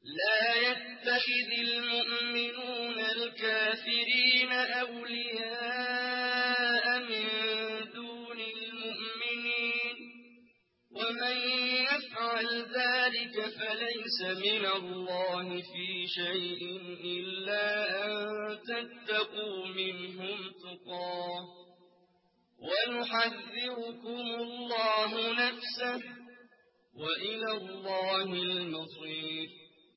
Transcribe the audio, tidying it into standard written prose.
لا يتخذ المؤمنون الكافرين أولياء من دون المؤمنين ومن يفعل ذلك فليس من الله في شيء إلا أن تتقوا منهم تقاه ويحذركم الله نفسه وإلى الله المصير